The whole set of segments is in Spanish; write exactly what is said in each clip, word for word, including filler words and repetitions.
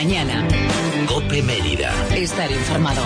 mañana. COPE Mérida. Estar informado.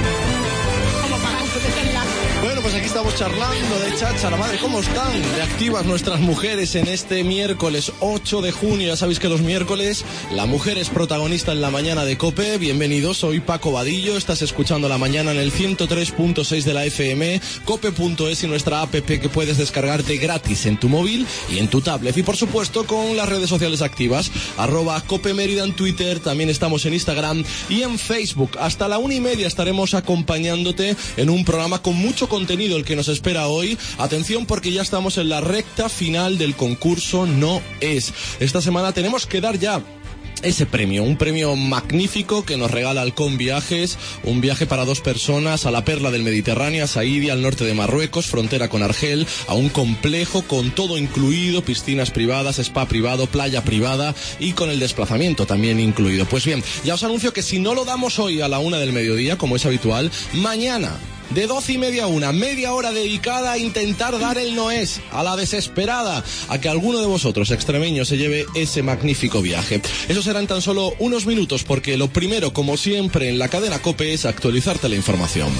Bueno, pues aquí estamos charlando de chacha, la madre, ¿cómo están? De activas nuestras mujeres en este miércoles ocho de junio. Ya sabéis que los miércoles la mujer es protagonista en la mañana de COPE. Bienvenidos, soy Paco Vadillo, estás escuchando La Mañana en el ciento tres punto seis de la F M, cope punto es y nuestra app que puedes descargarte gratis en tu móvil y en tu tablet. Y por supuesto con las redes sociales activas, arroba COPE Mérida en Twitter, también estamos en Instagram y en Facebook. Hasta la una y media estaremos acompañándote en un programa con mucho contenido el que nos espera hoy. Atención porque ya estamos en la recta final del concurso No Es. Esta semana tenemos que dar ya ese premio, un premio magnífico que nos regala Halcón Viajes, un viaje para dos personas a la perla del Mediterráneo, a Saïdia, al norte de Marruecos, frontera con Argel, a un complejo con todo incluido, piscinas privadas, spa privado, playa privada y con el desplazamiento también incluido. Pues bien, ya os anuncio que si no lo damos hoy a la una del mediodía, como es habitual, mañana de doce y media a una, media hora dedicada a intentar dar el no es, a la desesperada, a que alguno de vosotros, extremeños, se lleve ese magnífico viaje. Eso será en tan solo unos minutos, porque lo primero, como siempre, en la cadena COPE es actualizarte la información.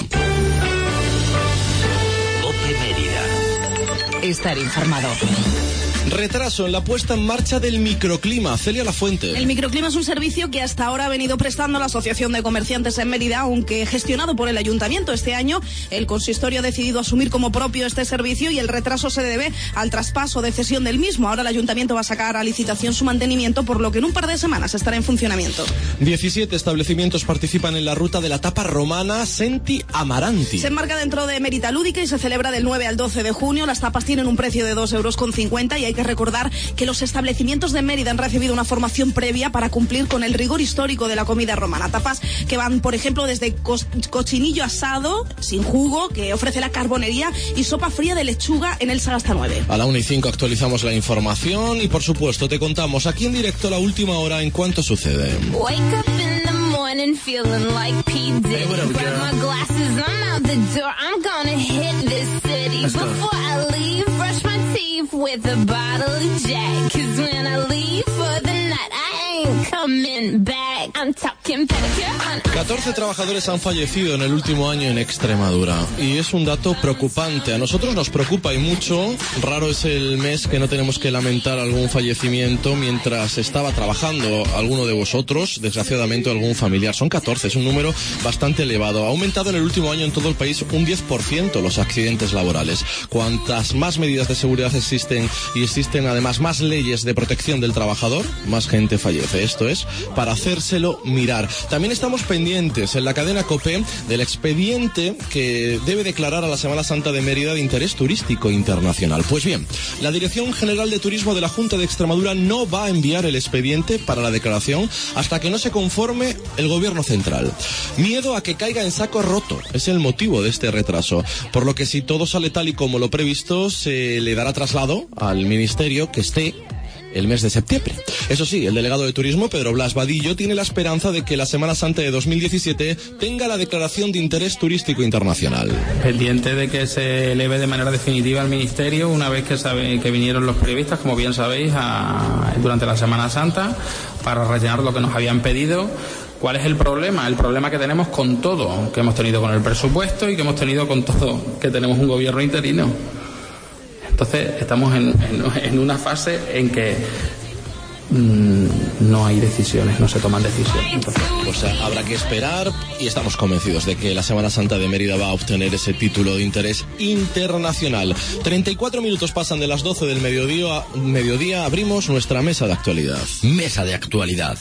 COPE Mérida. Estar informado. Retraso en la puesta en marcha del microclima. Celia Lafuente. El microclima es un servicio que hasta ahora ha venido prestando la Asociación de Comerciantes en Mérida, aunque gestionado por el Ayuntamiento. Este año el consistorio ha decidido asumir como propio este servicio y el retraso se debe al traspaso de cesión del mismo. Ahora el Ayuntamiento va a sacar a licitación su mantenimiento, por lo que en un par de semanas estará en funcionamiento. diecisiete establecimientos participan en la ruta de la tapa romana Senti Amaranti. Se enmarca dentro de Mérida Lúdica y se celebra del nueve al doce de junio. Las tapas tienen un precio de dos euros con cincuenta y hay que recordar que los establecimientos de Mérida han recibido una formación previa para cumplir con el rigor histórico de la comida romana. Tapas que van, por ejemplo, desde co- cochinillo asado, sin jugo, que ofrece la carbonería, y sopa fría de lechuga en el Sagasta nueve. A la una y cinco actualizamos la información y, por supuesto, te contamos aquí en directo la última hora en cuanto sucede. Wake up in the morning feeling like P. Diddy. Hey, what up, Grab girl? my glasses, I'm out the door. I'm gonna hit this city. Let's go. Before I leave, brush my teeth with a bottle of Jack. 'Cause when I leave for the night, I ain't coming back. I'm talking pedicure on catorce trabajadores han fallecido en el último año en Extremadura y es un dato preocupante. A nosotros nos preocupa y mucho. Raro es el mes que no tenemos que lamentar algún fallecimiento mientras estaba trabajando alguno de vosotros, desgraciadamente algún familiar. Son catorce, es un número bastante elevado. Ha aumentado en el último año en todo el país un diez por ciento los accidentes laborales. Cuantas más medidas de seguridad existen y existen además más leyes de protección del trabajador, más gente fallece. Esto es para hacérselo mirar. También estamos pendientes en la cadena COPE del expediente que debe declarar a la Semana Santa de Mérida de interés turístico internacional. Pues bien, la Dirección General de Turismo de la Junta de Extremadura no va a enviar el expediente para la declaración hasta que no se conforme el Gobierno central. Miedo a que caiga en saco roto es el motivo de este retraso, por lo que si todo sale tal y como lo previsto, se le dará traslado al Ministerio que esté el mes de septiembre. Eso sí, el delegado de Turismo, Pedro Blas Vadillo, tiene la esperanza de que la Semana Santa de dos mil diecisiete tenga la declaración de interés turístico internacional. Pendiente de que se eleve de manera definitiva al Ministerio una vez que sabe, que vinieron los periodistas, como bien sabéis, a, durante la Semana Santa para rellenar lo que nos habían pedido. ¿Cuál es el problema? El problema que tenemos con todo, que hemos tenido con el presupuesto y que hemos tenido con todo, que tenemos un gobierno interino. Entonces estamos en, en, en una fase en que mmm, no hay decisiones, no se toman decisiones. Entonces, o sea, habrá que esperar y estamos convencidos de que la Semana Santa de Mérida va a obtener ese título de interés internacional. treinta y cuatro minutos pasan de las doce del mediodía, mediodía abrimos nuestra mesa de actualidad. Mesa de actualidad.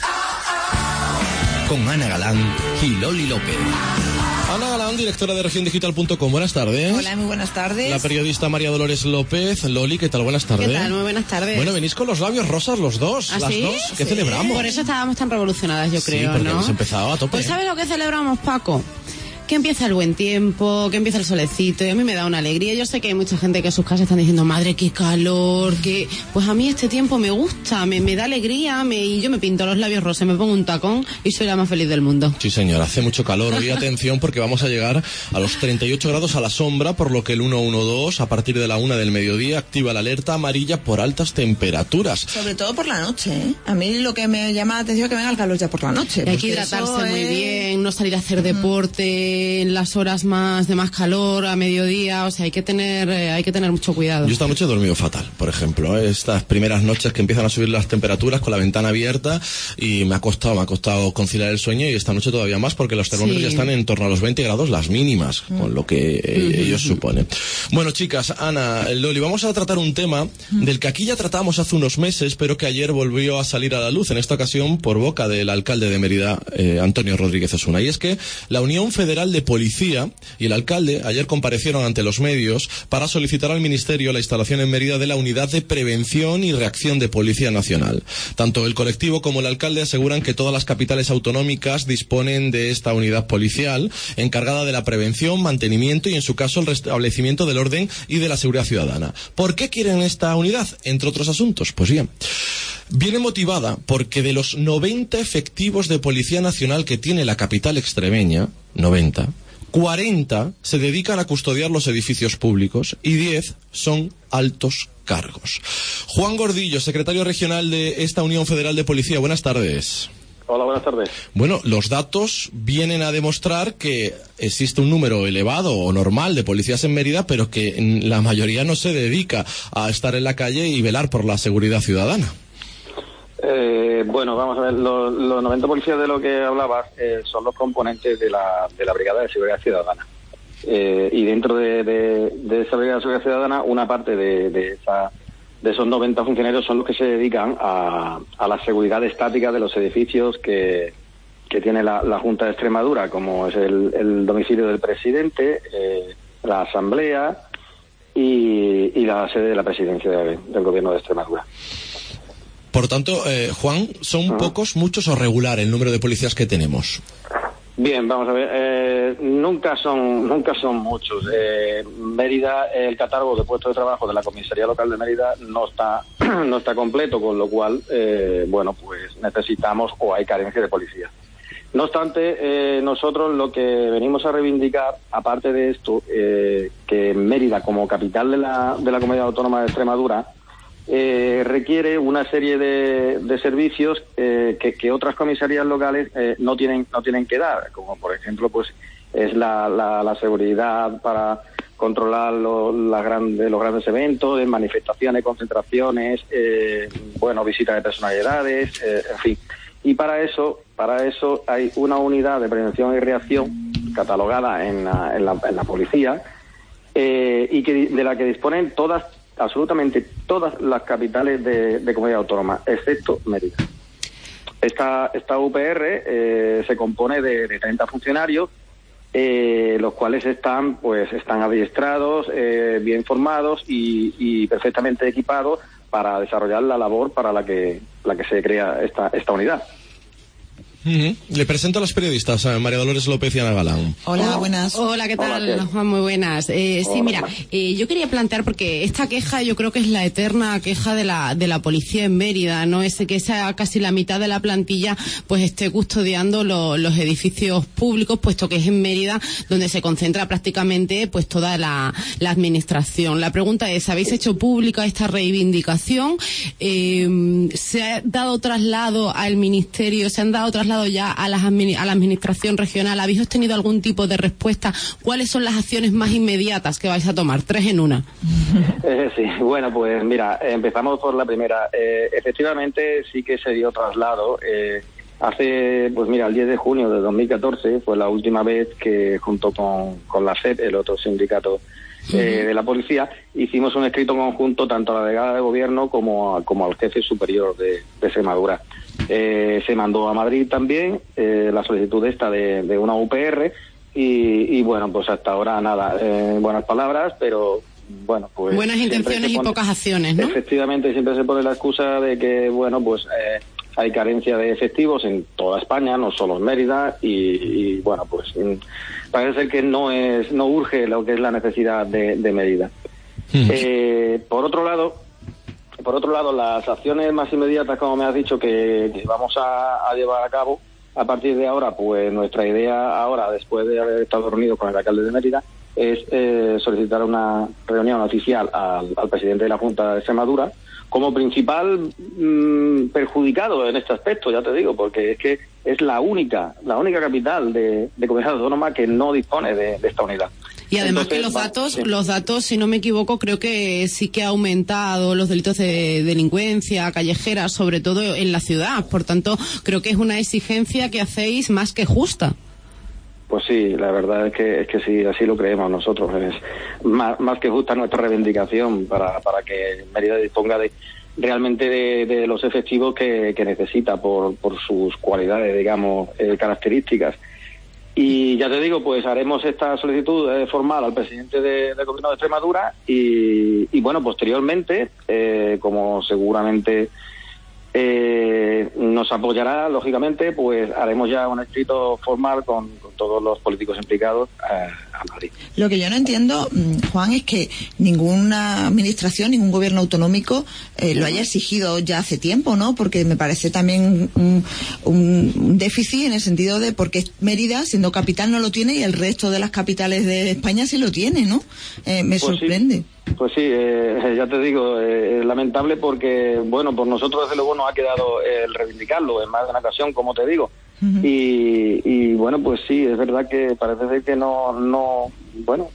Con Ana Galán y Loli López. Ana Galán, directora de región digital punto com. Buenas tardes. Hola, muy buenas tardes. La periodista María Dolores López. Loli, ¿qué tal? Buenas tardes. ¿Qué tal? Muy buenas tardes. Bueno, venís con los labios rosas los dos. ¿Ah, las sí? dos. ¿Qué Sí. celebramos? Por eso estábamos tan revolucionadas, yo creo, sí, porque ¿no? hemos empezado a tope. Pues ¿sabes lo que celebramos, Paco? que empieza el buen tiempo, que empieza el solecito, y a mí me da una alegría. Yo sé que hay mucha gente que en sus casas están diciendo, madre, qué calor, que pues a mí este tiempo me gusta, me, me da alegría, me, y yo me pinto los labios rosas, me pongo un tacón y soy la más feliz del mundo. Sí, señor, hace mucho calor hoy, atención, porque vamos a llegar a los treinta y ocho grados a la sombra, por lo que el ciento doce, a partir de la una del mediodía, activa la alerta amarilla por altas temperaturas. Sobre todo por la noche, ¿eh? A mí lo que me llama la atención es que venga el calor ya por la noche. Hay que hidratarse muy es... bien, no salir a hacer deporte en las horas más de más calor, a mediodía, o sea, hay que tener eh, hay que tener mucho cuidado. Yo esta noche he dormido fatal, por ejemplo, ¿eh? Estas primeras noches que empiezan a subir las temperaturas con la ventana abierta, y me ha costado, me ha costado conciliar el sueño, y esta noche todavía más, porque los termómetros sí. ya están en torno a los veinte grados las mínimas, mm. con lo que eh, mm-hmm. ellos suponen. Bueno, chicas, Ana, Loli, vamos a tratar un tema mm. del que aquí ya tratamos hace unos meses, pero que ayer volvió a salir a la luz, en esta ocasión por boca del alcalde de Mérida, eh, Antonio Rodríguez Osuna. Y es que la Unión Federal de Policía y el alcalde ayer comparecieron ante los medios para solicitar al Ministerio la instalación en Mérida de la Unidad de Prevención y Reacción de Policía Nacional. Tanto el colectivo como el alcalde aseguran que todas las capitales autonómicas disponen de esta unidad policial, encargada de la prevención, mantenimiento y, en su caso, el restablecimiento del orden y de la seguridad ciudadana. ¿Por qué quieren esta unidad? Entre otros asuntos. Pues bien, viene motivada porque de los noventa efectivos de Policía Nacional que tiene la capital extremeña, noventa, cuarenta se dedican a custodiar los edificios públicos y diez son altos cargos. Juan Gordillo, secretario regional de esta Unión Federal de Policía, buenas tardes. Hola, buenas tardes. Bueno, los datos vienen a demostrar que existe un número elevado o normal de policías en Mérida, pero que la mayoría no se dedica a estar en la calle y velar por la seguridad ciudadana. Eh, bueno, vamos a ver, los, los noventa policías de lo que hablabas eh, son los componentes de la, de la Brigada de Seguridad Ciudadana. Eh, y dentro de, de, de esa Brigada de Seguridad Ciudadana, una parte de, de, esa, de esos noventa funcionarios son los que se dedican a, a la seguridad estática de los edificios que, que tiene la, la Junta de Extremadura, como es el, el domicilio del presidente, eh, la Asamblea y, y la sede de la presidencia de, del Gobierno de Extremadura. Por tanto, eh, Juan, ¿son uh-huh. pocos, muchos o regular el número de policías que tenemos? Bien, vamos a ver, eh, nunca son nunca son muchos. Eh, Mérida, el catálogo de puestos de trabajo de la Comisaría Local de Mérida no está no está completo, con lo cual, eh, bueno, pues necesitamos o hay carencia de policías. No obstante, eh, nosotros lo que venimos a reivindicar, aparte de esto, eh, que Mérida, como capital de la, de la Comunidad Autónoma de Extremadura, Eh, requiere una serie de, de servicios eh, que, que otras comisarías locales eh, no tienen no tienen que dar, como por ejemplo pues es la, la, la seguridad para controlar lo, la grande, los grandes eventos, manifestaciones, concentraciones, eh, bueno, visitas de personalidades, eh, en fin. Y para eso para eso hay una unidad de prevención y reacción catalogada en la, en la, en la policía eh, y que de la que disponen todas absolutamente todas las capitales de, de comunidad autónoma, excepto Mérida. Esta, esta U P R eh, se compone de, de treinta funcionarios, eh, los cuales están pues están adiestrados, eh, bien formados y, y perfectamente equipados para desarrollar la labor para la que la que se crea esta esta unidad. Uh-huh. Le presento a los periodistas, a María Dolores López y Ana Galán. Hola, buenas. Hola, ¿qué tal? Hola, Juan, muy buenas. Eh, sí, mira, eh, yo quería plantear, porque esta queja yo creo que es la eterna queja de la de la policía en Mérida, ¿no? Ese que esa casi la mitad de la plantilla pues esté custodiando lo, los edificios públicos, puesto que es en Mérida donde se concentra prácticamente pues toda la, la administración. La pregunta es, ¿habéis hecho pública esta reivindicación? Eh, ¿Se ha dado traslado al ministerio? ¿Se han dado traslado ya a, las admi- a la administración regional? ¿Habéis obtenido algún tipo de respuesta? ¿Cuáles son las acciones más inmediatas que vais a tomar? Tres en una. Eh, sí, bueno, pues mira, empezamos por la primera. Eh, efectivamente sí que se dio traslado. Eh, hace, pues mira, el diez de junio de dos mil catorce fue la última vez que junto con, con la C E P, el otro sindicato eh, de la policía, hicimos un escrito conjunto tanto a la delegada de gobierno como, a, como al jefe superior de, de Extremadura. Eh, se mandó a Madrid también eh, la solicitud esta de, de una U P R y, y bueno, pues hasta ahora nada, eh, buenas palabras, pero bueno, pues... Buenas intenciones pone, y pocas acciones, ¿no? Efectivamente, siempre se pone la excusa de que, bueno, pues eh, hay carencia de efectivos en toda España, no solo en Mérida, y, y bueno, pues parece ser que no es no urge lo que es la necesidad de, de Mérida. Mm. Eh, por otro lado, por otro lado, las acciones más inmediatas, como me has dicho, que, que vamos a, a llevar a cabo a partir de ahora, pues nuestra idea ahora, después de haber estado reunidos con el alcalde de Mérida, es eh, solicitar una reunión oficial al, al presidente de la Junta de Extremadura como principal mmm, perjudicado en este aspecto, ya te digo, porque es que es la única, la única capital de, de comunidad autónoma que no dispone de, de esta unidad. Y además Entonces, que los va, datos, sí. los datos, si no me equivoco, creo que sí que ha aumentado los delitos de delincuencia callejera, sobre todo en la ciudad. Por tanto, creo que es una exigencia que hacéis más que justa. Pues sí, la verdad es que es que sí, así lo creemos nosotros. Es más, más que justa nuestra reivindicación para, para que Mérida disponga de realmente de, de los efectivos que, que necesita por, por sus cualidades, digamos, eh, características. Y ya te digo, pues haremos esta solicitud eh, formal al presidente de, del Gobierno de Extremadura y, y bueno, posteriormente, eh, como seguramente eh, nos apoyará, lógicamente, pues haremos ya un escrito formal con, con todos los políticos implicados eh, a Madrid. Lo que yo no entiendo, Juan, es que ninguna administración, ningún gobierno autonómico eh, lo haya exigido ya hace tiempo, ¿no? Porque me parece también un, un déficit en el sentido de porque Mérida, siendo capital, no lo tiene y el resto de las capitales de España sí lo tiene, ¿no? Eh, me pues sorprende. Sí. Pues sí, eh, ya te digo, eh, es lamentable porque, bueno, por nosotros desde luego nos ha quedado el reivindicarlo en más de una ocasión, como te digo. Uh-huh. Y, y bueno, pues sí, es verdad que parece ser que no, no, bueno,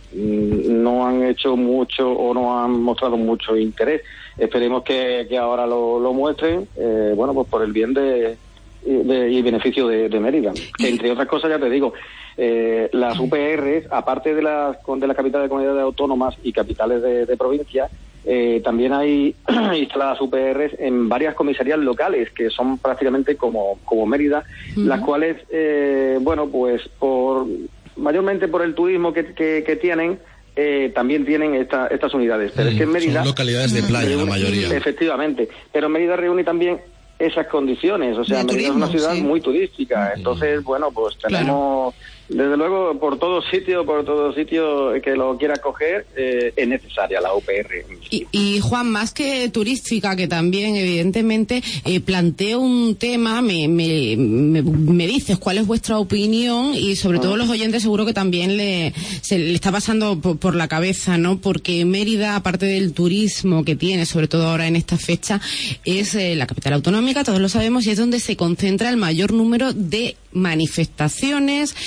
no han hecho mucho o no han mostrado mucho interés. Esperemos que, que ahora lo, lo muestren, eh, bueno, pues por el bien de, de y beneficio de, de Mérida. Que entre otras cosas, ya te digo, eh, las U P Rs, aparte de las de las capitales de comunidades autónomas y capitales de, de provincia, eh, también hay instaladas U P Rs en varias comisarías locales que son prácticamente como como Mérida, uh-huh. las cuales, eh, bueno, pues por mayormente por el turismo que, que, que tienen, eh, también tienen esta, estas unidades. Pero mm, es que en Mérida son localidades de playa, reúne, la mayoría. Efectivamente, pero Mérida reúne también esas condiciones, o sea, Mérida turismo, es una ciudad sí. muy turística, entonces, bueno, pues tenemos, claro. desde luego, por todo sitio, por todo sitio que lo quiera coger, eh, es necesaria la U P R. Y, y Juan, más que turística, que también, evidentemente, eh, planteo un tema, me, me, me, me dices cuál es vuestra opinión y sobre ah. todo los oyentes seguro que también le, se le está pasando por, por la cabeza, ¿no? Porque Mérida, aparte del turismo que tiene, sobre todo ahora en esta fecha, es eh, la capital autonómica, todos lo sabemos, y es donde se concentra el mayor número de manifestaciones,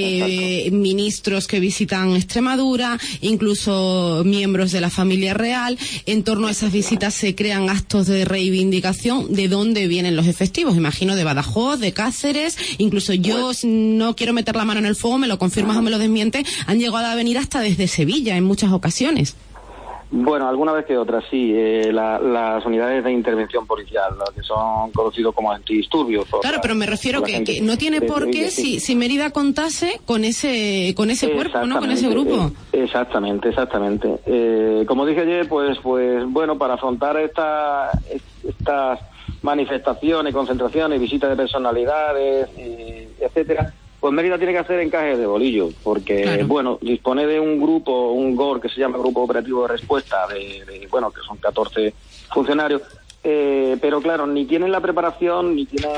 eh, ministros que visitan Extremadura, incluso miembros de la familia real. En torno a esas visitas se crean actos de reivindicación. ¿De dónde vienen los efectivos? Imagino de Badajoz, de Cáceres, incluso yo no quiero meter la mano en el fuego, me lo confirmas o me lo desmientes, han llegado a venir hasta desde Sevilla en muchas ocasiones. Bueno, alguna vez que otra, sí. Eh, la, las unidades de intervención policial, las que son conocidos como antidisturbios. Claro, la, pero me refiero que, que no tiene por qué si, si Mérida contase con ese con ese cuerpo, ¿no? Con ese grupo. Eh, exactamente, exactamente. Eh, como dije ayer, pues, pues bueno, para afrontar esta, estas manifestaciones, concentraciones, visitas de personalidades, y etcétera, pues Mérida tiene que hacer encajes de bolillo, porque, claro. bueno, dispone de un grupo, un G O R, que se llama Grupo Operativo de Respuesta, de, de bueno, que son catorce funcionarios, eh, pero claro, ni tienen la preparación, ni tienen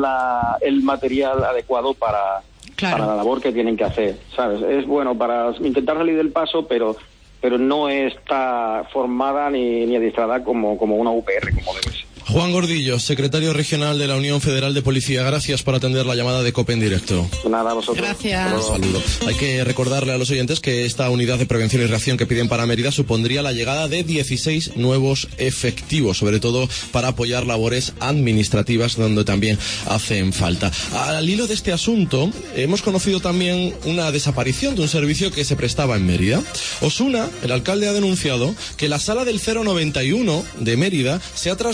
la, el material adecuado para, claro. para la labor que tienen que hacer, ¿sabes? Es bueno para intentar salir del paso, pero pero no está formada ni, ni adiestrada como, como una U P R, como debe ser. Juan Gordillo, secretario regional de la Unión Federal de Policía, gracias por atender la llamada de COPE en directo. Nada, a vosotros. Gracias. Un saludo. Hay que recordarle a los oyentes que esta unidad de prevención y reacción que piden para Mérida supondría la llegada de dieciséis nuevos efectivos, sobre todo para apoyar labores administrativas donde también hacen falta. Al hilo de este asunto, hemos conocido también una desaparición de un servicio que se prestaba en Mérida. Osuna, el alcalde, ha denunciado que la sala del cero noventa y uno de Mérida se ha trasladado a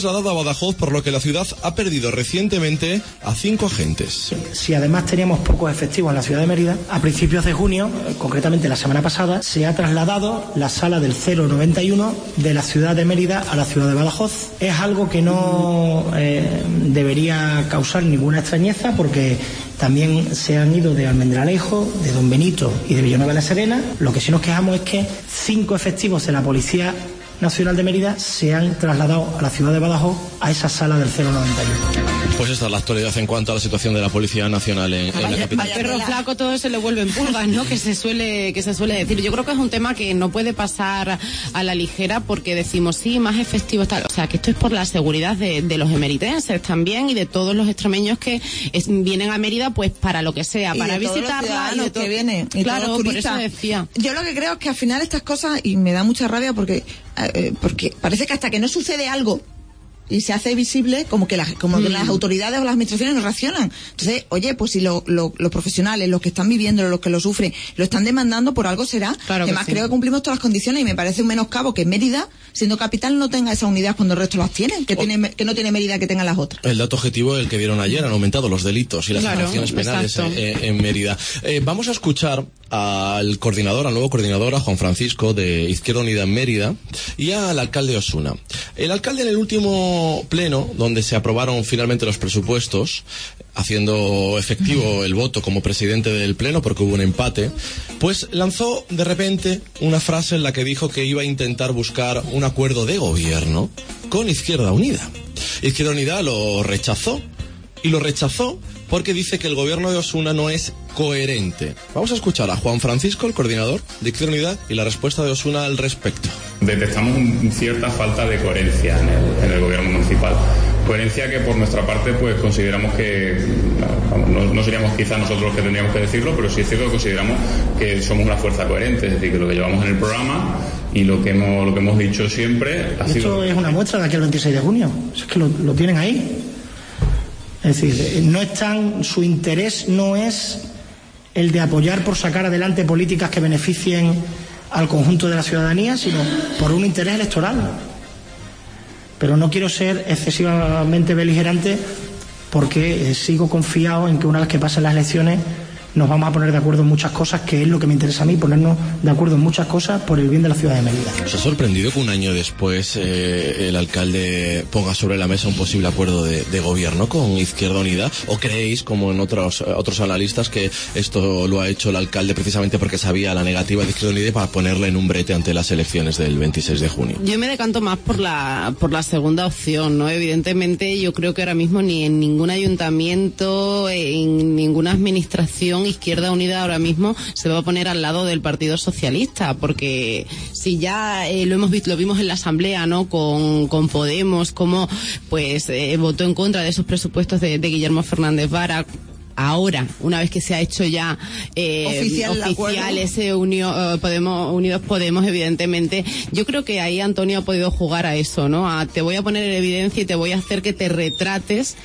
Badajoz, por lo que la ciudad ha perdido recientemente a cinco agentes. Si además teníamos pocos efectivos en la ciudad de Mérida, a principios de junio, concretamente la semana pasada, se ha trasladado la sala del cero noventa y uno de la ciudad de Mérida a la ciudad de Badajoz. Es algo que no eh, debería causar ninguna extrañeza, porque también se han ido de Almendralejo, de Don Benito y de Villanueva de la Serena. Lo que sí nos quejamos es que cinco efectivos de la Policía Nacional de Mérida se han trasladado a la ciudad de Badajoz, a esa sala del cero noventa y uno. Pues esta es la actualidad en cuanto a la situación de la Policía Nacional en, en la capital. Al perro flaco todo se le vuelven pulgas, ¿no? Que se suele que se suele decir. Yo creo que es un tema que no puede pasar a la ligera, porque decimos sí, más efectivos tal. O sea, que esto es por la seguridad de, de los emeritenses también y de todos los extremeños que es, vienen a Mérida, pues para lo que sea, y para visitarla y de que vienen. Y claro, por eso decía. Yo lo que creo es que al final estas cosas, y me da mucha rabia porque eh, porque parece que hasta que no sucede algo y se hace visible, como que las como que las autoridades o las administraciones no reaccionan. Entonces, oye, pues si lo, lo, los profesionales, los que están viviendo, los que lo sufren, lo están demandando, por algo será. Claro. Además, que sí. creo que cumplimos todas las condiciones, y me parece un menoscabo que Mérida, siendo capital, no tenga esa unidad cuando el resto las tiene, que, oh. tiene, que no tiene Mérida que tengan las otras. El dato objetivo es el que dieron ayer: han aumentado los delitos y las claro, sanciones penales en, en Mérida. Eh, vamos a escuchar al coordinador, al nuevo coordinador, a Juan Francisco, de Izquierda Unida en Mérida, y al alcalde Osuna. El alcalde, en el último pleno, donde se aprobaron finalmente los presupuestos, haciendo efectivo el voto como presidente del pleno porque hubo un empate, pues lanzó de repente una frase en la que dijo que iba a intentar buscar un acuerdo de gobierno con Izquierda Unida. Izquierda Unida lo rechazó, y lo rechazó porque dice que el gobierno de Osuna no es coherente. Vamos a escuchar a Juan Francisco, el coordinador de Izquierda Unida, y la respuesta de Osuna al respecto. Detectamos un, cierta falta de coherencia en el, en el gobierno municipal. Coherencia que por nuestra parte pues consideramos que, no, no seríamos quizás nosotros los que tendríamos que decirlo, pero sí es cierto que consideramos que somos una fuerza coherente, es decir, que lo que llevamos en el programa y lo que hemos, lo que hemos dicho siempre ha Esto sido... es una muestra de aquí al veintiséis de junio, es que lo, lo tienen ahí. Es decir, no están, su interés no es el de apoyar por sacar adelante políticas que beneficien al conjunto de la ciudadanía, sino por un interés electoral. Pero no quiero ser excesivamente beligerante, porque eh, sigo confiado en que una vez que pasen las elecciones nos vamos a poner de acuerdo en muchas cosas, que es lo que me interesa a mí, ponernos de acuerdo en muchas cosas por el bien de la ciudad de Mérida. ¿Os ha sorprendido que un año después eh, el alcalde ponga sobre la mesa un posible acuerdo de, de gobierno con Izquierda Unida? ¿O creéis, como en otros otros analistas, que esto lo ha hecho el alcalde precisamente porque sabía la negativa de Izquierda Unida para ponerla en un brete ante las elecciones del veintiséis de junio? Yo me decanto más por la por la segunda opción, ¿no? Evidentemente yo creo que ahora mismo ni en ningún ayuntamiento, en ninguna administración, Izquierda Unida ahora mismo se va a poner al lado del Partido Socialista, porque si ya eh, lo hemos visto, lo vimos en la asamblea, ¿no? Con, con Podemos, como pues eh, votó en contra de esos presupuestos de, de Guillermo Fernández Vara. Ahora, una vez que se ha hecho ya eh, oficial, oficial ese unio, uh, Podemos, Unidos Podemos, evidentemente, yo creo que ahí Antonio ha podido jugar a eso, ¿no? A te voy a poner en evidencia y te voy a hacer que te retrates.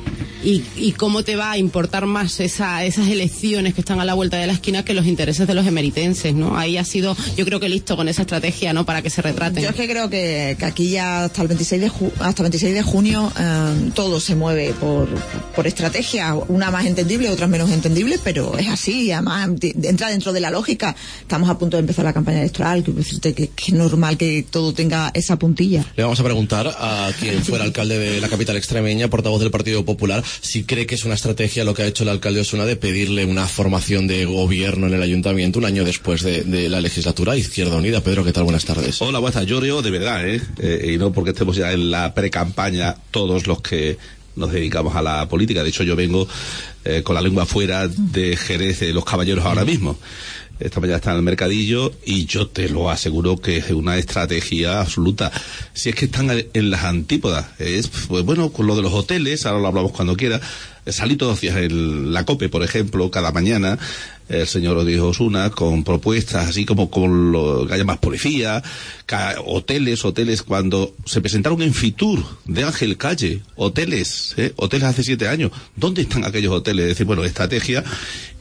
Y, y cómo te va a importar más esa, esas elecciones que están a la vuelta de la esquina que los intereses de los emeritenses, ¿no? Ahí ha sido, yo creo que listo con esa estrategia, ¿no? Para que se retraten. Yo es que creo que, que aquí ya hasta el veintiséis de, ju hasta el veintiséis de junio eh, todo se mueve por, por estrategia, una más entendible, otra menos entendible, pero es así, además entra dentro de la lógica. Estamos a punto de empezar la campaña electoral, que, que, que es normal que todo tenga esa puntilla. Le vamos a preguntar a quien fuera alcalde de la capital extremeña, portavoz del Partido Popular, si cree que es una estrategia lo que ha hecho el alcalde Osuna de pedirle una formación de gobierno en el ayuntamiento un año después de, de la legislatura. Izquierda Unida. Pedro, ¿qué tal? Buenas tardes. Hola, buenas tardes. Yo creo de verdad, ¿eh? eh y no porque estemos ya en la pre-campaña todos los que nos dedicamos a la política. De hecho, yo vengo eh, con la lengua fuera de Jerez de los Caballeros ahora mismo. Esta mañana está en el mercadillo y yo te lo aseguro que es una estrategia absoluta. Si es que están en las antípodas, es pues bueno, con lo de los hoteles, ahora lo hablamos cuando quiera. Salí todos los días en la COPE, por ejemplo, cada mañana, el señor Rodríguez Osuna, con propuestas así como con lo que haya más policía, hoteles, hoteles, cuando se presentaron en Fitur de Ángel Calle, hoteles, ¿eh? hoteles hace siete años. ¿Dónde están aquellos hoteles? Es decir, bueno, estrategia.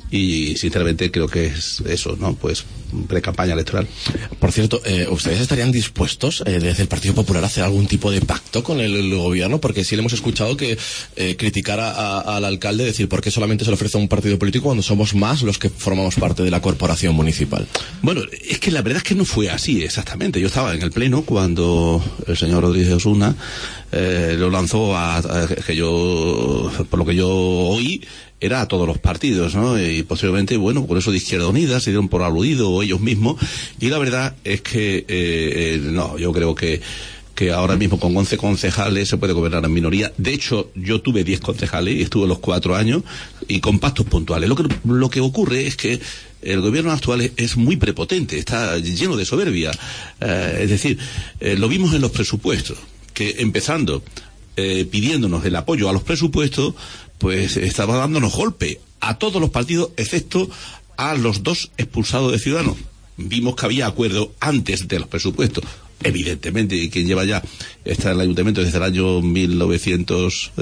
y sinceramente creo que es eso, ¿no? Pues pre-campaña electoral. Por cierto, eh, ¿ustedes estarían dispuestos eh, desde el Partido Popular a hacer algún tipo de pacto con el, el gobierno? Porque sí le hemos escuchado que eh, criticar a, a, al alcalde, decir por qué solamente se le ofrece a un partido político cuando somos más los que formamos parte de la corporación municipal. Bueno, es que la verdad es que no fue así exactamente. Yo estaba en el pleno cuando el señor Rodríguez Osuna eh, lo lanzó a, a que yo, por lo que yo oí, era a todos los partidos, ¿no? Y posteriormente, bueno, por eso de Izquierda Unida se dieron por aludido o ellos mismos, y la verdad es que eh, eh, no, yo creo que que ahora mismo con once concejales se puede gobernar en minoría. De hecho, yo tuve diez concejales y estuve los cuatro años y con pactos puntuales. Lo que, lo que ocurre es que el gobierno actual es, es muy prepotente, está lleno de soberbia. Eh, es decir, eh, lo vimos en los presupuestos, que empezando eh, pidiéndonos el apoyo a los presupuestos, pues estaba dándonos golpe a todos los partidos, excepto a los dos expulsados de Ciudadanos. Vimos que había acuerdo antes de los presupuestos. Evidentemente, y quien lleva ya, está en el ayuntamiento desde el año mil novecientos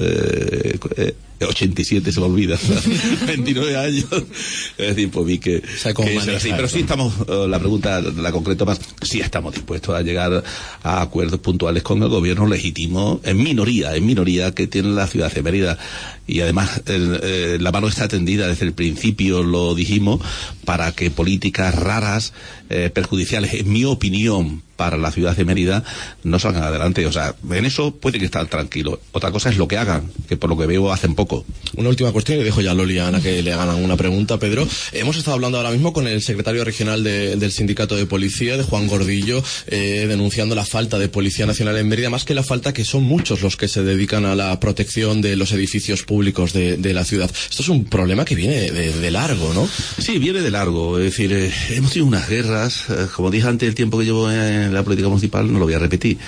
ochenta y siete, se me olvida, veintinueve años. Es decir, pues vi que, que es así. Pero sí estamos, uh, la pregunta, la concreto más, sí estamos dispuestos a llegar a acuerdos puntuales con el gobierno legítimo, en minoría, en minoría, que tiene la ciudad de Mérida. Y además, el, eh, la mano está tendida desde el principio, lo dijimos, para que políticas raras, eh, perjudiciales, en mi opinión, para la ciudad de Mérida, no salgan adelante. O sea, en eso pueden estar tranquilos. Otra cosa es lo que hagan, que por lo que veo hacen poco. Una última cuestión, y dejo ya a Loli y a Ana que le hagan una pregunta. Pedro, hemos estado hablando ahora mismo con el secretario regional de, del sindicato de policía, de Juan Gordillo, eh, denunciando la falta de policía nacional en Mérida, más que la falta que son muchos los que se dedican a la protección de los edificios públicos de, de la ciudad. Esto es un problema que viene de, de largo, ¿no? Sí, viene de largo. Es decir, eh, hemos tenido unas guerras, eh, como dije antes, el tiempo que llevo en la política municipal, no lo voy a repetir,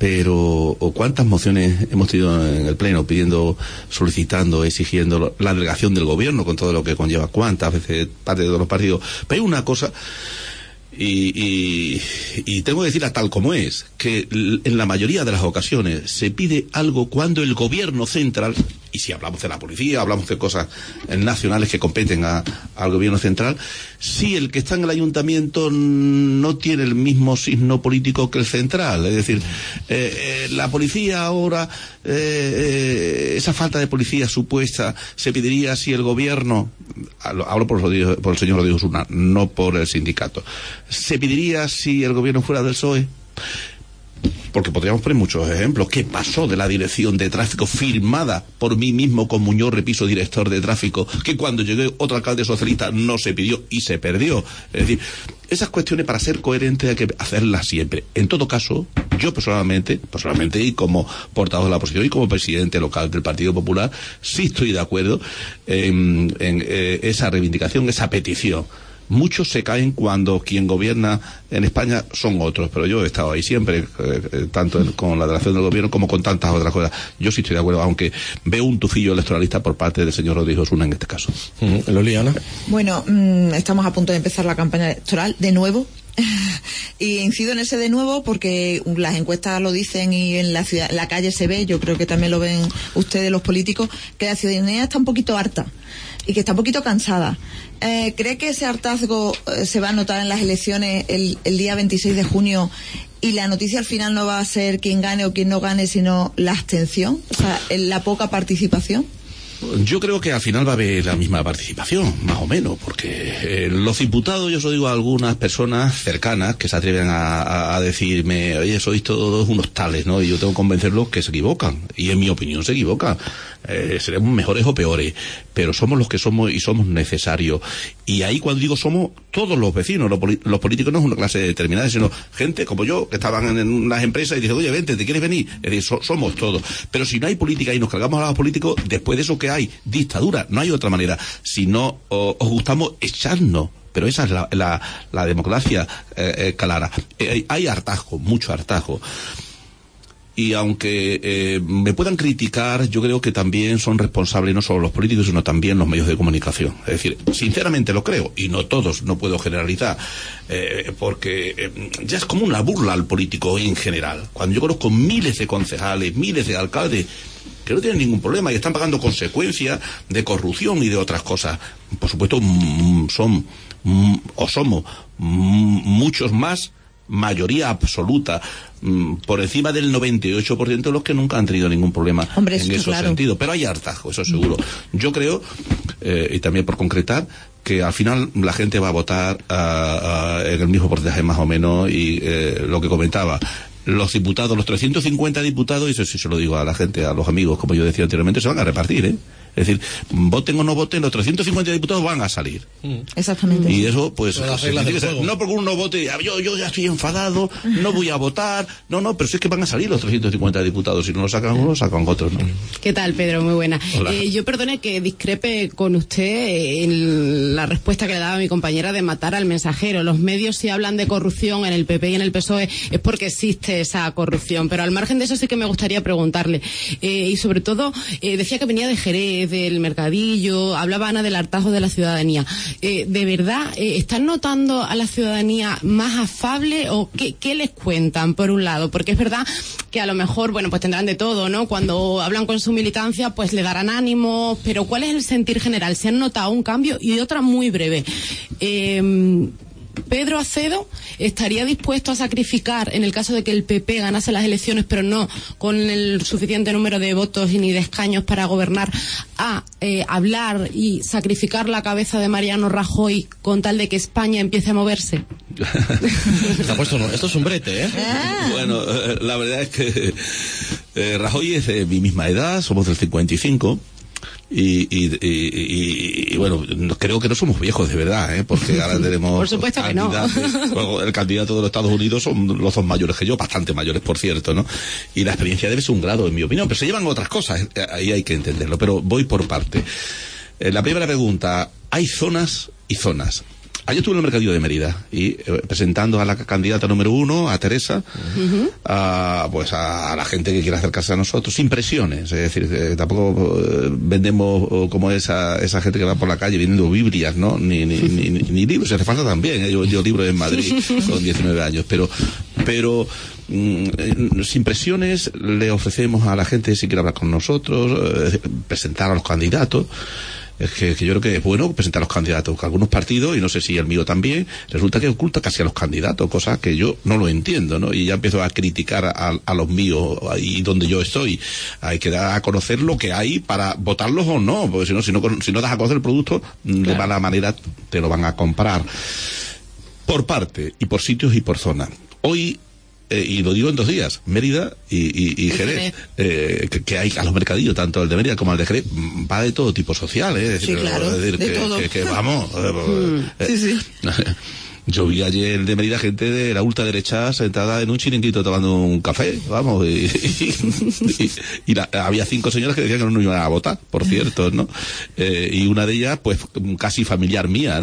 pero o cuántas mociones hemos tenido en el pleno pidiendo, solicitando, exigiendo la delegación del gobierno con todo lo que conlleva, cuántas veces parte de todos los partidos. Pero hay una cosa, y, y, y tengo que decirla tal como es, que en la mayoría de las ocasiones se pide algo cuando el gobierno central, y si hablamos de la policía, hablamos de cosas nacionales que competen a, al gobierno central, si el que está en el ayuntamiento no tiene el mismo signo político que el central, es decir, eh, eh, la policía ahora, eh, eh, esa falta de policía supuesta, se pediría si el gobierno, hablo por, por el señor Rodríguez Osuna, no por el sindicato, se pediría si el gobierno fuera del P S O E. Porque podríamos poner muchos ejemplos. ¿Qué pasó de la dirección de tráfico firmada por mí mismo con Muñoz Repiso, director de tráfico, que cuando llegué otro alcalde socialista no se pidió y se perdió? Es decir, esas cuestiones, para ser coherentes, hay que hacerlas siempre. En todo caso, yo personalmente, personalmente y como portavoz de la oposición y como presidente local del Partido Popular, sí estoy de acuerdo en, en eh, esa reivindicación, esa petición. Muchos se caen cuando quien gobierna en España son otros, pero yo he estado ahí siempre, eh, tanto en, con la delegación del gobierno como con tantas otras cosas. Yo sí estoy de acuerdo, aunque veo un tufillo electoralista por parte del señor Rodríguez Osuna en este caso. Mm, Loliana. Bueno, mmm, estamos a punto de empezar la campaña electoral de nuevo. Y incido en ese de nuevo porque las encuestas lo dicen y en la ciudad, la calle se ve, yo creo que también lo ven ustedes los políticos, que la ciudadanía está un poquito harta y que está un poquito cansada. Eh, ¿Cree que ese hartazgo eh, se va a notar en las elecciones el, el día veintiséis de junio y la noticia al final no va a ser quién gane o quién no gane, sino la abstención, o sea, la poca participación? Yo creo que al final va a haber la misma participación, más o menos, porque eh, los diputados, yo os digo a algunas personas cercanas que se atreven a, a, a decirme, oye, sois todos unos tales, ¿no? Y yo tengo que convencerlos que se equivocan, y en mi opinión se equivocan. Eh, seremos mejores o peores, pero somos los que somos y somos necesarios. Y ahí cuando digo somos, todos los vecinos, los, los políticos no es una clase determinada, sino gente como yo, que estaban en, en unas empresas y dicen, oye, vente, ¿te quieres venir? Es decir, so, somos todos. Pero si no hay política y nos cargamos a los políticos, después de eso que hay, dictadura, no hay otra manera. Si no o, os gustamos, echarnos. Pero esa es la, la, la democracia eh, eh, clara. Eh, hay hartazgo, mucho hartazgo. Y aunque eh, me puedan criticar, yo creo que también son responsables no solo los políticos, sino también los medios de comunicación. Es decir, sinceramente lo creo, y no todos, no puedo generalizar, eh, porque eh, ya es como una burla al político en general. Cuando yo conozco miles de concejales, miles de alcaldes, que no tienen ningún problema y están pagando consecuencias de corrupción y de otras cosas. Por supuesto, mm, son mm, o somos mm, muchos más, mayoría absoluta, mm, por encima del noventa y ocho por ciento de los que nunca han tenido ningún problema. Hombre, en ese claro. sentido. Pero hay hartazgo, eso seguro. Yo creo, eh, y también por concretar, que al final la gente va a votar uh, uh, en el mismo porcentaje más o menos, y eh, lo que comentaba, los diputados, los trescientos cincuenta diputados, y eso sí se lo digo a la gente, a los amigos, como yo decía anteriormente, se van a repartir, ¿eh? Es decir, voten o no voten, los trescientos cincuenta diputados van a salir. Exactamente. Y eso, pues, Pero las reglas del juego. no porque uno vote, yo, yo ya estoy enfadado, no voy a votar, no, no, pero si es que van a salir los trescientos cincuenta diputados, si no lo sacan uno, sacan otros, ¿no? ¿Qué tal, Pedro? Muy buena. Hola. Eh, yo perdone que discrepe con usted en la respuesta que le daba mi compañera de matar al mensajero. Los medios, si hablan de corrupción en el P P y en el P S O E, es porque existe esa corrupción. Pero al margen de eso sí que me gustaría preguntarle. Eh, y sobre todo, eh, decía que venía de Jerez, del Mercadillo, hablaba Ana del hartazgo de la ciudadanía. Eh, ¿De verdad eh, están notando a la ciudadanía más afable o qué, qué les cuentan, por un lado? Porque es verdad que a lo mejor, bueno, pues tendrán de todo, ¿no? Cuando hablan con su militancia, pues le darán ánimo, pero ¿cuál es el sentir general? ¿Se han notado un cambio? Y otra muy breve. Eh, Pedro Acedo estaría dispuesto a sacrificar, en el caso de que el P P ganase las elecciones, pero no con el suficiente número de votos y ni de escaños para gobernar, a eh, hablar y sacrificar la cabeza de Mariano Rajoy con tal de que España empiece a moverse. Te ha puesto, no, esto es un brete, ¿eh? Bueno, eh, la verdad es que eh, Rajoy es de mi misma edad, somos del cincuenta y cinco. Y, y, y, y, y bueno, creo que no somos viejos de verdad, ¿eh? Porque ahora tenemos por supuesto que no. Bueno, el candidato de los Estados Unidos son los dos mayores que yo, bastante mayores por cierto, ¿no? Y la experiencia debe ser un grado, en mi opinión, pero se llevan otras cosas, ahí hay que entenderlo, pero voy por parte. Eh, la primera pregunta, hay zonas y zonas. Ayer estuve en el Mercadillo de Mérida y eh, presentando a la candidata número uno, a Teresa, uh-huh. a, pues a, a la gente que quiere acercarse a nosotros, sin presiones. Es decir, eh, tampoco eh, vendemos oh, como esa esa gente que va por la calle vendiendo Biblias, ¿no? Ni, ni, ni, ni, ni libros, se hace falta también. ¿eh? Yo, yo libros en Madrid con diecinueve años, pero pero mm, sin presiones le ofrecemos a la gente si quiere hablar con nosotros, eh, presentar a los candidatos. Es que, que yo creo que es bueno presentar a los candidatos, que algunos partidos, y no sé si el mío también, resulta que oculta casi a los candidatos, cosa que yo no lo entiendo, ¿no? Y ya empiezo a criticar a, a los míos, ahí donde yo estoy. Hay que dar a conocer lo que hay para votarlos o no, porque si no, si no, si no das a conocer el producto, claro, de mala manera te lo van a comprar. Por parte, y por sitios y por zona. Hoy, Eh, y lo digo en dos días, Mérida y, y, y Jerez, eh, que, que hay a los mercadillos, tanto el de Mérida como el de Jerez, va de todo tipo social, ¿eh? Es decir, sí, claro, es decir de que, todo. Que, que vamos. Eh, sí, sí. Yo vi ayer el de Mérida gente de la ultraderecha sentada en un chiringuito tomando un café, vamos, y, y, y, y la, había cinco señoras que decían que no iban a votar, por cierto, ¿no? Eh, y una de ellas, pues, casi familiar mía, ¿no?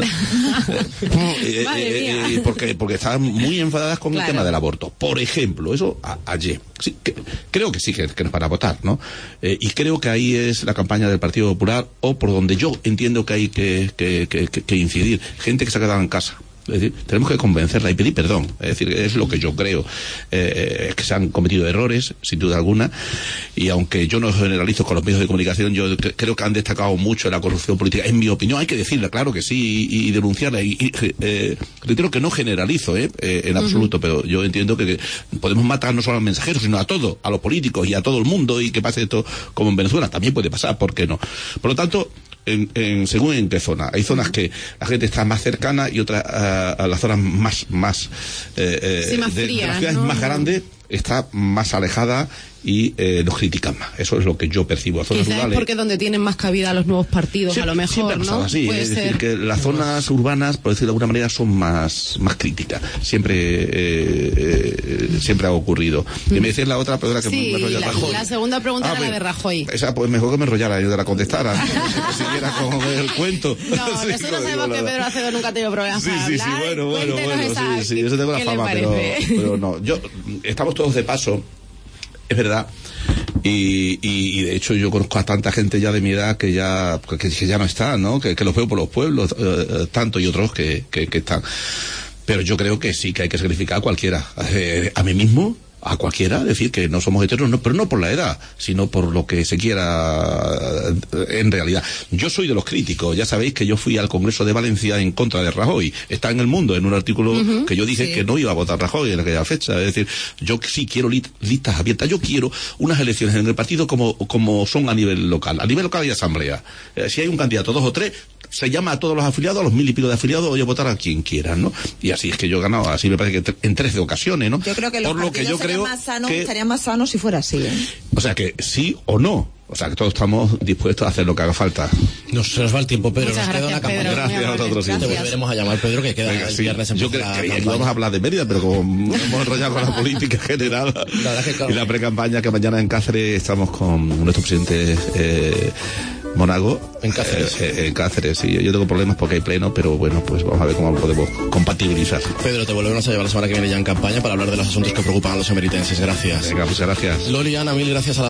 eh, eh, eh, porque, porque estaban muy enfadadas con claro. el tema del aborto. Por ejemplo, eso a, ayer. Sí, que, creo que sí que, que nos van a votar, ¿no? Eh, y creo que ahí es la campaña del Partido Popular, o por donde yo entiendo que hay que, que, que, que, que incidir. Gente que se ha quedado en casa. Es decir, tenemos que convencerla y pedir perdón. Es decir, es lo que yo creo. Eh, es que se han cometido errores, sin duda alguna, y aunque yo no generalizo con los medios de comunicación, yo creo que han destacado mucho la corrupción política. En mi opinión, hay que decirla, claro que sí, y, y denunciarla. Y, y eh, reitero que no generalizo, eh, eh, en absoluto, uh-huh. pero yo entiendo que, que podemos matar no solo a los mensajeros, sino a todos, a los políticos y a todo el mundo, y que pase esto como en Venezuela. También puede pasar, ¿por qué no? Por lo tanto, En, en, según en qué zona. Hay zonas que la gente está más cercana y otras uh, a las zonas más más, eh, sí, más de, frías, de las ciudades ¿no? más grandes está más alejada y eh, los critican más. Eso es lo que yo percibo. A zonas Quizás rurales, es porque donde tienen más cabida los nuevos partidos, sí, a lo mejor, ¿no? Así, Puede es ser. decir, que las zonas urbanas, por decirlo de alguna manera, son más más críticas. Siempre eh, eh, siempre ha ocurrido. Y me decías la otra, perdona que sí, me enrolla la, Rajoy. la segunda pregunta ah, era pues, la de Rajoy. Esa, pues mejor que me enrollara yo te la contestara. Si siguiera con el cuento. No, sí, nosotros sabemos que Pedro Acedo nunca ha tenido problemas sí, para sí, hablar. sí, bueno, bueno, Cuéntenos bueno, esa, sí, sí, eso tengo la fama, pero, pero no. Yo, estamos todos de paso, es verdad. Y, y, y de hecho yo conozco a tanta gente ya de mi edad que ya que, que ya no está, ¿no? Que, que los veo por los pueblos, eh, tanto y otros que, que, que están. Pero yo creo que sí que hay que sacrificar a cualquiera. Eh, a mí mismo, a cualquiera, decir que no somos eternos, no, pero no por la edad, sino por lo que se quiera en realidad. Yo soy de los críticos, ya sabéis que yo fui al Congreso de Valencia en contra de Rajoy, está en El Mundo, en un artículo uh-huh, que yo dije sí. que no iba a votar Rajoy en aquella fecha, es decir, yo sí quiero li- listas abiertas, yo quiero unas elecciones en el partido como, como son a nivel local, a nivel local hay asamblea, eh, si hay un candidato, dos o tres, se llama a todos los afiliados, a los mil y pico de afiliados, oye, votar a quien quieran, ¿no? Y así es que yo he ganado, así me parece que en trece ocasiones, ¿no? Yo creo que los Por lo partidos que yo serían creo más sanos, que... estarían más sanos si fuera así, ¿eh? O sea que sí o no. O sea que todos estamos dispuestos a hacer lo que haga falta. Nos, se nos va el tiempo, Pedro. Muchas nos gracias, queda una campaña. Pedro, gracias a vosotros. Te volveremos a llamar, Pedro, que queda Venga, el viernes en Yo creo que íbamos a hablar de Mérida, pero como hemos enrollado con la política general la que, claro. y la pre-campaña, que mañana en Cáceres estamos con nuestro presidente eh, Monago. En Cáceres. Eh, eh, en Cáceres, sí. Yo tengo problemas porque hay pleno, pero bueno, pues vamos a ver cómo podemos compatibilizar. Pedro, te volveremos a llevar la semana que viene ya en campaña para hablar de los asuntos que preocupan a los emeritenses. Gracias. Venga, muchas gracias. Loli, Ana, mil gracias a la